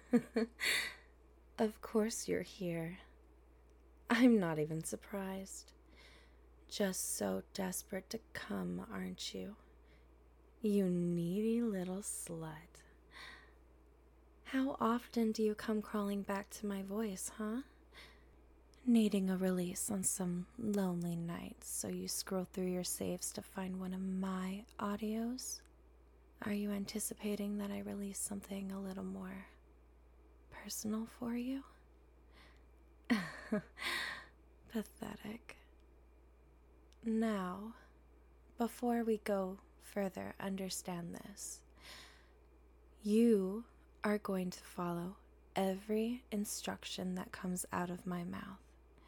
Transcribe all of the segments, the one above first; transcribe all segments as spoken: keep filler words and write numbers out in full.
Of course you're here. I'm not even surprised. Just so desperate to come, aren't you? You needy little slut. How often do you come crawling back to my voice, huh? Needing a release on some lonely nights, so you scroll through your saves to find one of my audios? Are you anticipating that I release something a little more personal for you? Pathetic. Now, before we go further, understand this. You are going to follow every instruction that comes out of my mouth.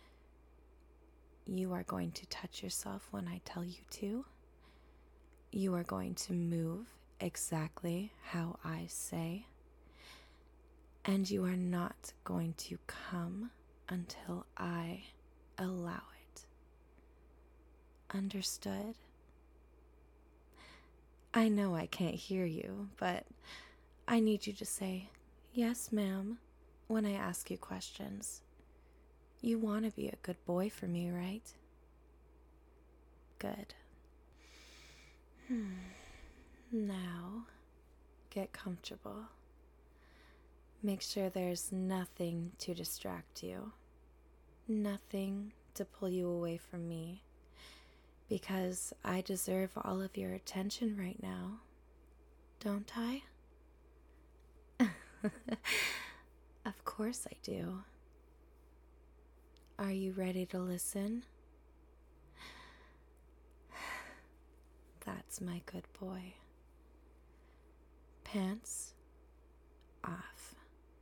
You are going to touch yourself when I tell you to. You are going to move exactly how I say. And you are not going to come until I allow it. Understood? I know I can't hear you, but I need you to say, "Yes, ma'am," when I ask you questions. You want to be a good boy for me, right? Good. Hmm. Now, get comfortable. Make sure there's nothing to distract you. Nothing to pull you away from me. Because I deserve all of your attention right now. Don't I? Of course I do. Are you ready to listen? That's my good boy. Pants off.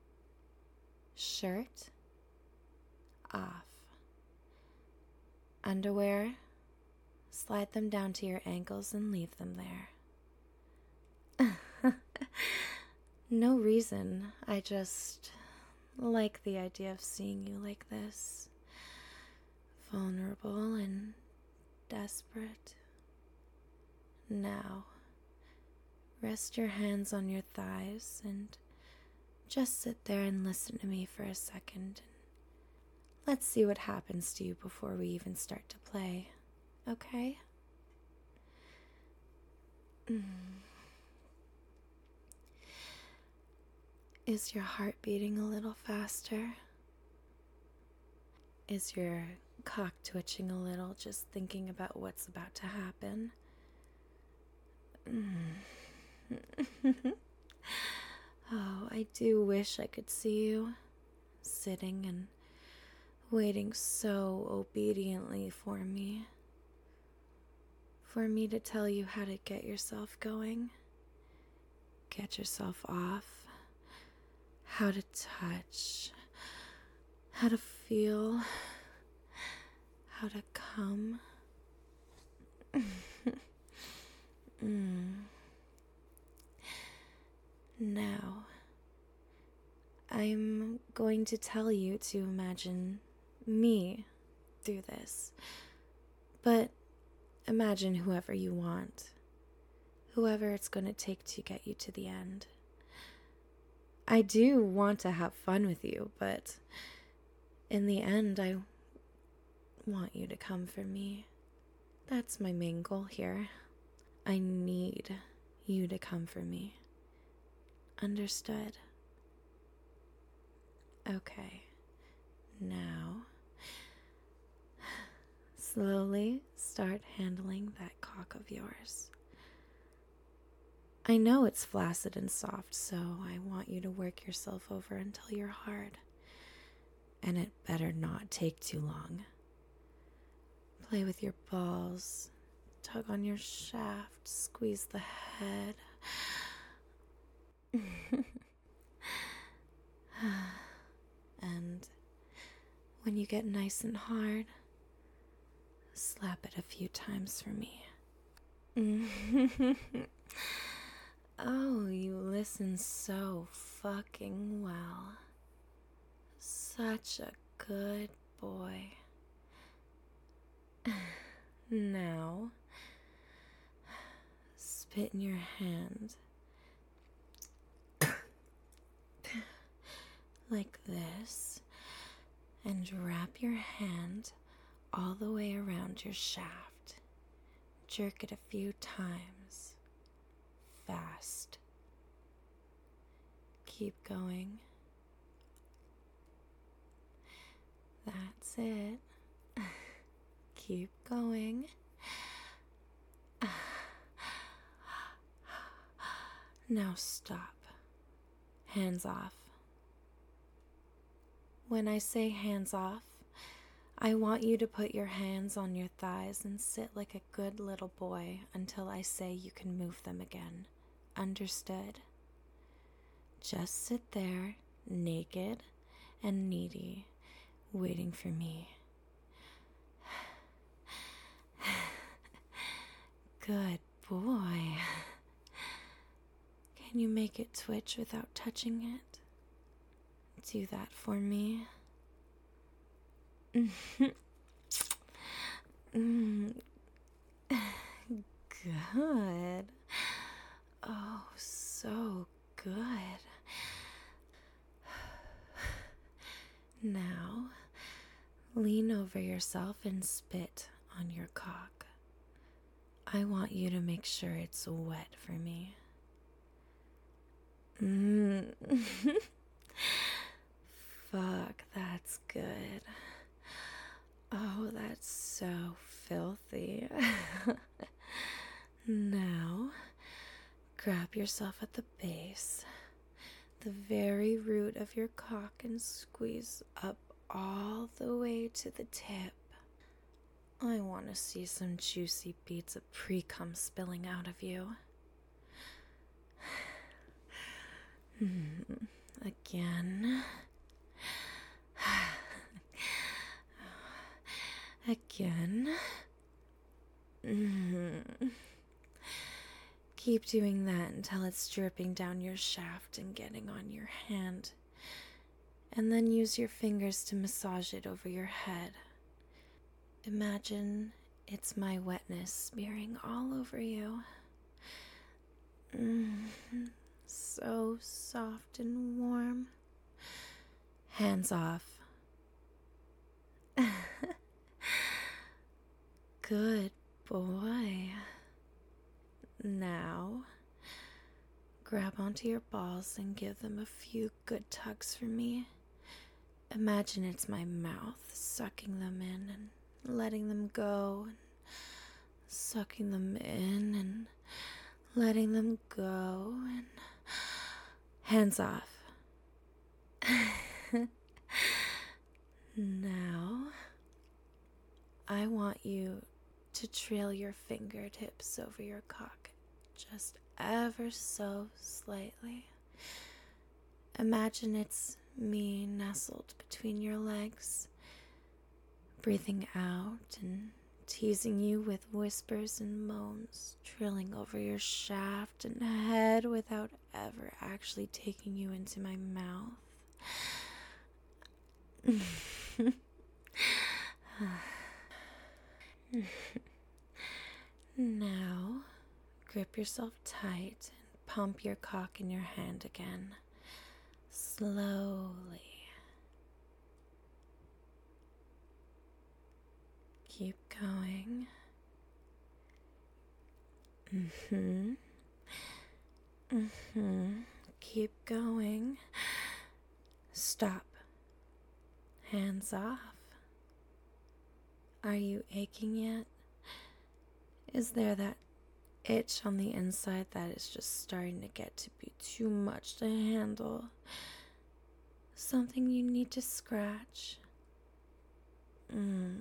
Shirt off. Underwear, slide them down to your ankles and leave them there. No reason. I just like the idea of seeing you like this. Vulnerable and desperate. Now, rest your hands on your thighs and just sit there and listen to me for a second. Let's see what happens to you before we even start to play, okay? Mm. Is your heart beating a little faster? Is your cock twitching a little just thinking about what's about to happen? Mm. Oh, I do wish I could see you sitting and waiting so obediently for me. For me to tell you how to get yourself going, get yourself off, how to touch, how to feel, how to come. mm. Now, I'm going to tell you to imagine me through this, but imagine whoever you want, whoever it's going to take to get you to the end. I do want to have fun with you, but in the end, I want you to come for me. That's my main goal here. I need you to come for me. Understood? Okay. Now, slowly start handling that cock of yours. I know it's flaccid and soft, so I want you to work yourself over until you're hard. And it better not take too long. Play with your balls, tug on your shaft, squeeze the head. And when you get nice and hard, slap it a few times for me. Oh, you listen so fucking well. Such a good boy. Now, spit in your hand. like this, and wrap your hand all the way around your shaft. Jerk it a few times. Fast. Keep going. That's it. Keep going. Now stop. Hands off. When I say hands off, I want you to put your hands on your thighs and sit like a good little boy until I say you can move them again. Understood? Just sit there, naked and needy, waiting for me. Good boy. Can you make it twitch without touching it? Do that for me. Good. Oh, so good. Now, lean over yourself and spit on your cock. I want you to make sure it's wet for me. Mm. Fuck, that's good. Oh, that's so filthy. Now, grab yourself at the base, the very root of your cock, and squeeze up all the way to the tip. I want to see some juicy beads of pre-cum spilling out of you. Again. Again. Keep doing that until it's dripping down your shaft and getting on your hand. And then use your fingers to massage it over your head. Imagine it's my wetness smearing all over you. Mm, so soft and warm. Hands off. Good boy. Now, grab onto your balls and give them a few good tugs for me. Imagine it's my mouth sucking them in and letting them go, and sucking them in and letting them go, and hands off. Now, I want you to trail your fingertips over your cock, just ever so slightly. Imagine it's me nestled between your legs, breathing out and teasing you with whispers and moans, trilling over your shaft and head without ever actually taking you into my mouth. Now, grip yourself tight and pump your cock in your hand again, slowly. Keep going. Mm-hmm. Mm-hmm. Keep going. Stop. Hands off. Are you aching yet? Is there that itch on the inside that is just starting to get to be too much to handle? Something you need to scratch? Mm.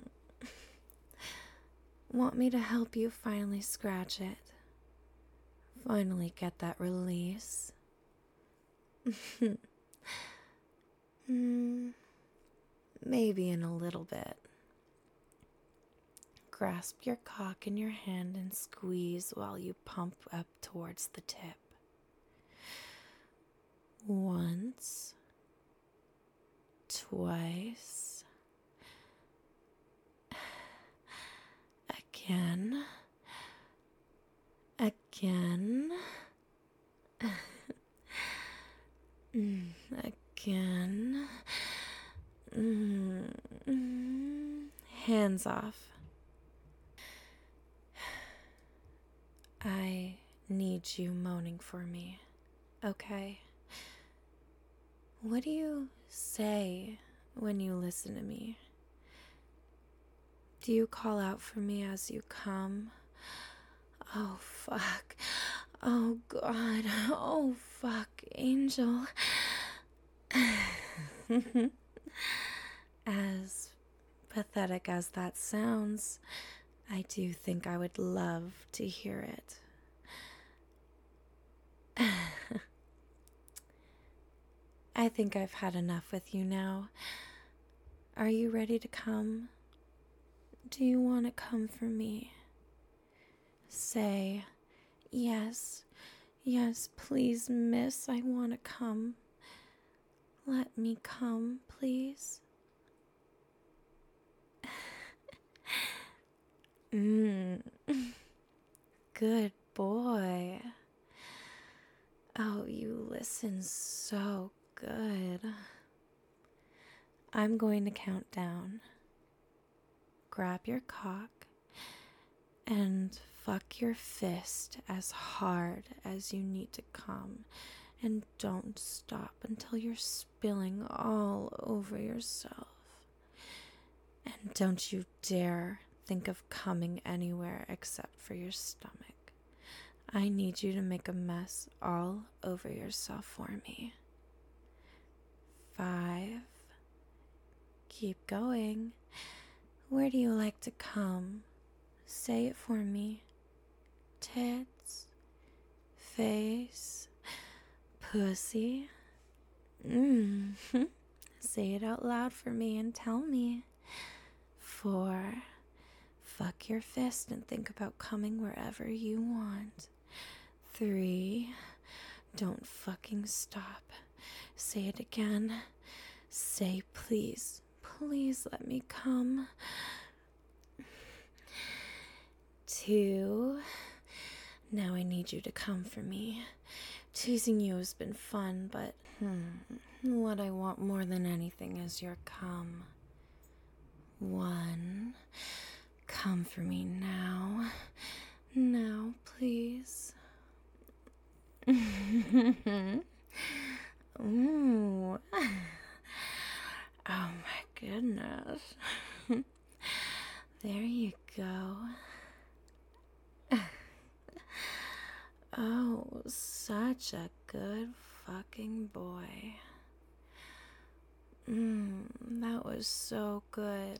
Want me to help you finally scratch it? Finally get that release? mm, maybe in a little bit. Grasp your cock in your hand and squeeze while you pump up towards the tip. Once, twice, again, again. mm. Again. Mm, hands off. I need you moaning for me, okay? What do you say when you listen to me? Do you call out for me as you come? Oh, fuck. Oh, God. Oh, fuck, Angel. As pathetic as that sounds, I do think I would love to hear it. I think I've had enough with you now. Are you ready to come? Do you want to come for me? Say, yes, yes, please, miss, I want to come. Let me come, please. Mmm, good boy. Oh, you listen so good. I'm going to count down. Grab your cock and fuck your fist as hard as you need to come, and don't stop until you're spilling all over yourself. And don't you dare think of coming anywhere except for your stomach. I need you to make a mess all over yourself for me. Five. Keep going. Where do you like to come? Say it for me. Tits, face, pussy. Mm. Say it out loud for me and tell me. Four. Fuck your fist and think about coming wherever you want. Three. Don't fucking stop. Say it again. Say please, please let me come. Two. Now I need you to come for me. Teasing you has been fun, but hmm, what I want more than anything is your cum. One. Come for me now. Now, please. Ooh. Oh my goodness. There you go. Oh, such a good fucking boy. Mmm, that was so good.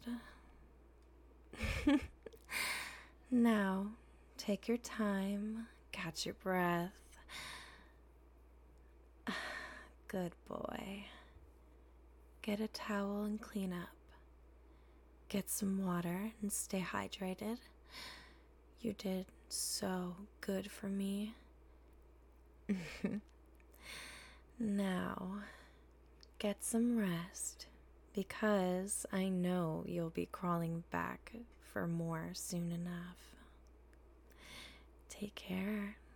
Now, take your time, catch your breath. Good boy. Get a towel and clean up. Get some water and stay hydrated. You did so good for me. Now, get some rest, because I know you'll be crawling back for more soon enough. Take care.